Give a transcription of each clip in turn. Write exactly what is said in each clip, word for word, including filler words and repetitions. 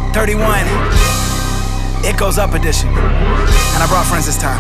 thirty-one, It Goes Up edition. And I brought friends this time.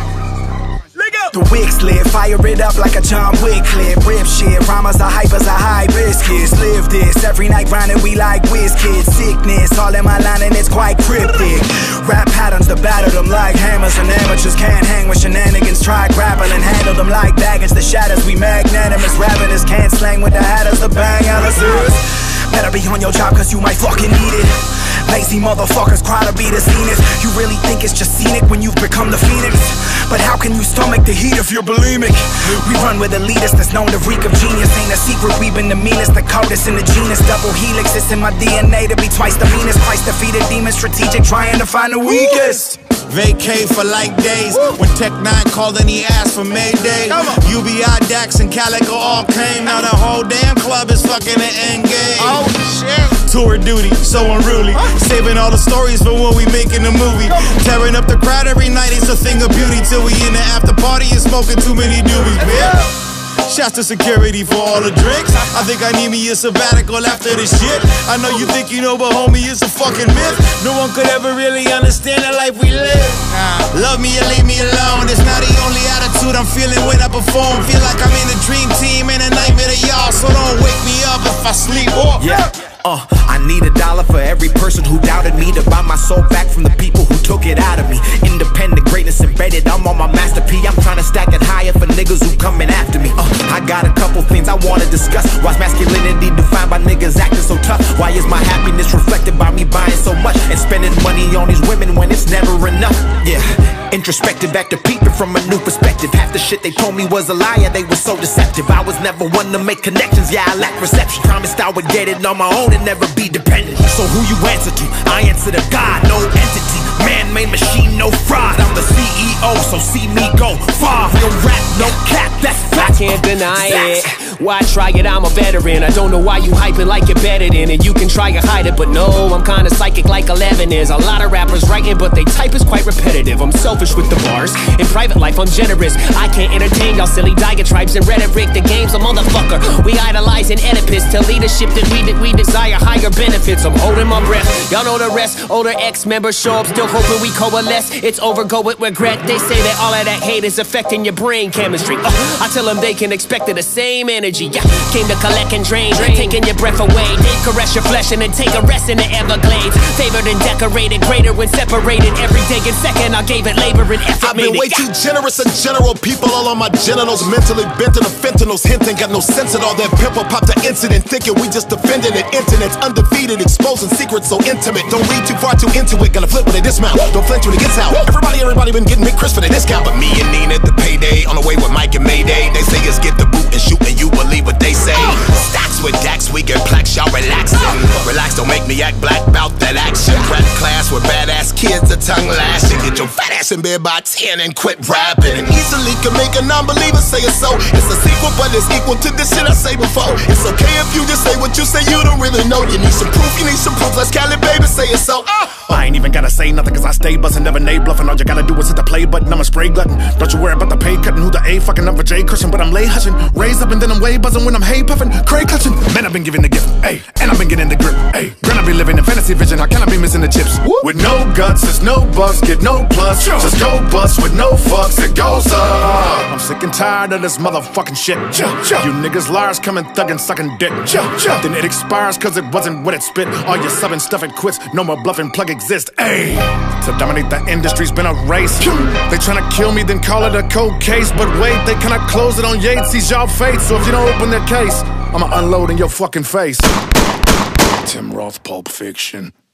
The wig slip, fire it up like a John Wick clip. Rip shit, rhymes are hype as a high biscuits. Live this, every night grinding we like whiz kids. Sickness, all in my line and it's quite cryptic. Rap patterns to battle them like hammers. And amateurs can't hang with shenanigans. Try grapple and handle them like baggage. The shatters we magnanimous. Ravenous can't slang with the hatters. The bang Alice's. Better be on your job cause you might fucking need it. Lazy motherfuckers cry to be the zenith. You really think it's just scenic when you've become the phoenix? But how can you stomach the heat if you're bulimic? We run with elitists that's known to reek of genius. Ain't a secret, we've been the meanest. The coldest in the genus. Double helix, it's in my D N A to be twice the meanest. Christ defeated demons, strategic, trying to find the weakest. Vacay for like days. When Tech Nine called and he asked for Mayday. U B I, Dax, and Calico all came. Now the whole damn club is fucking an Engage. Oh shit. Tour duty, so unruly. Saving all the stories for when we making a movie. Tearing up the crowd every night, it's a thing of beauty. Till we in the after party and smoking too many doobies, bitch. Shouts to security for all the drinks. I think I need me a sabbatical after this shit. I know you think you know, but homie, it's a fucking myth. No one could ever really understand the life we live. Love me or leave me alone. It's not the only attitude I'm feeling when I perform. Feel like I'm in a dream team and a nightmare to y'all. So don't wake me up if I sleep off. Yeah. Uh, I need a dollar for every person who doubted me, to buy my soul back from the people who took it out of me. Independent greatness embedded, I'm on my master P. I'm trying to stack it higher for niggas who coming after me. uh, I got a couple things I wanna discuss. Why's masculinity defined by niggas acting so tough? Why is my happiness reflected by me buying so much and spending money on these women when it's never enough? Yeah, introspective after peeping from a new perspective. Half the shit they told me was a liar, they were so deceptive. I was never one to make connections, yeah I lack perception. Promised I would get it on my own and never be dependent. So who you answer to? I answer to God, no entity. Man-made machine, no fraud. I'm the C E O, so see me go far. No rap, no cap, that's fact. I can't deny it. Why try it? I'm a veteran. I don't know why you hyping like you're better than it. You can try to hide it, but no, I'm kinda psychic like eleven is. A lot of rappers writing, but they type is quite repetitive. I'm selfish with the bars. In private life, I'm generous. I can't entertain y'all silly diatribes and rhetoric. The game's a motherfucker. We idolize an Oedipus. To leadership that we, that we desire higher benefits. I'm holding my breath. Y'all know the rest. Older ex-members show up, still hoping we coalesce. It's over, go with regret. They say that all of that hate is affecting your brain chemistry. uh, I tell them they can expect the same energy. Yeah, came to collect and drain, drain. Taking your breath away. Then caress your flesh and then take a rest in the Everglades. Favored and decorated, greater when separated. Every day and second I gave it labor and effort. I've been way too generous and general. People all on my genitals, mentally bent to the fentanyls. Hinting, got no sense at all that pimple popped the incident. Thinking we just defending it. Internet's undefeated, exposing secrets so intimate. Don't read too far too into it. Gonna flip when they dismount. Don't flinch when it gets out. Everybody, everybody been getting Mick Chris for the discount. But me and Nina at the payday, on the way with Mike and Mayday. They say us get the boot and shoot, and you believe what they say. Stacks with Dax, we get plaques, y'all relaxing. Relax, don't make me act black bout that action. Rap class with badass kids, a tongue lashing. Get your fat ass in bed by ten and quit rapping. And easily can make a non-believer say it so. It's a sequel, but it's equal to the shit I say before. It's okay if you just say what you say, you don't really know. You need some proof, you need some proof. Let's Cali baby say it so. uh. I ain't even gotta say nothing cause I stay bustin', never nay bluffing. All you gotta do is hit the play button, I'm a spray glutton. Don't you worry about the pay cutting, who the A fucking number J cushion. But I'm lay hushing, raise up and then I'm way buzzing when I'm hay puffing. Cray clutching, man I've been giving the gift, ayy. And I've been getting the grip, ayy. Granna be living in fantasy vision, how can I be missing the chips? Woo. With no guts, there's no bucks, get no plus. Sure. Just go bust with no fucks, it goes up. I'm sick and tired of this motherfucking shit. Sure. Sure. You niggas liars coming thuggin' sucking dick. Sure. Sure. Then it expires cause it wasn't what it spit. All your subbing stuff it quits, no more bluffing plug exist, ayy. To dominate the industry's been a race. They tryna kill me, then call it a cold case. But wait, they kinda close it on Yates's y'all fate. So if you don't open their case, I'ma unload in your fucking face. Tim Roth, Pulp Fiction.